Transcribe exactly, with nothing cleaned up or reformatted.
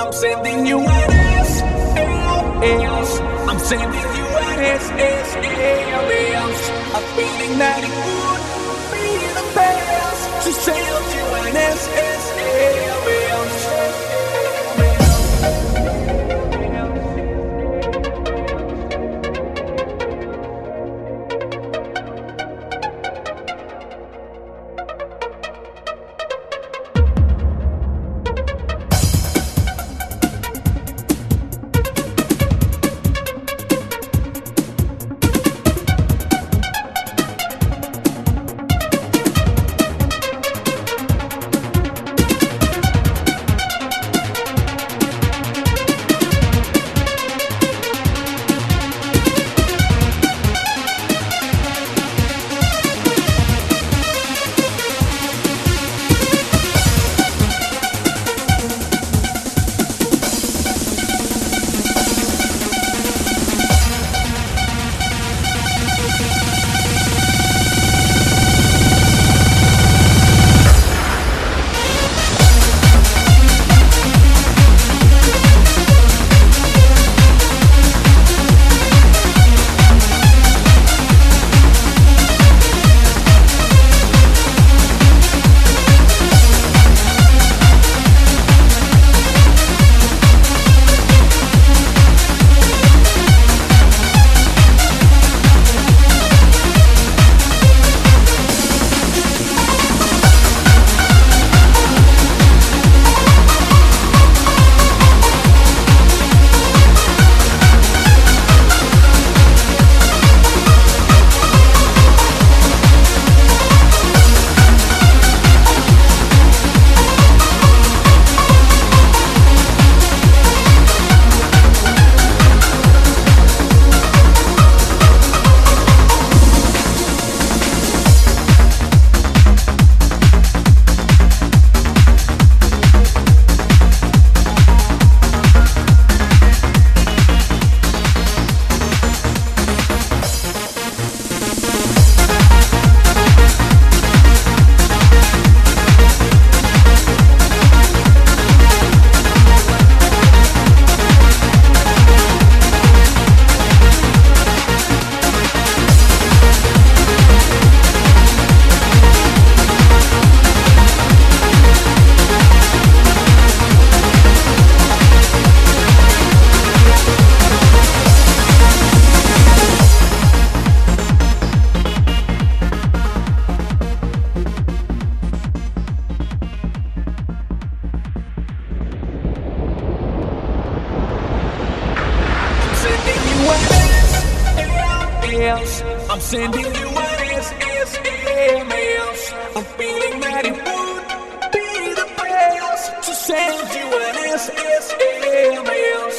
I'm sending you an S M S. I'm sending you an S M S. A feeling that it would be the best to send you an S M S. I'm sending you an S M S. I'm feeling that it would be the best to send you an S M S.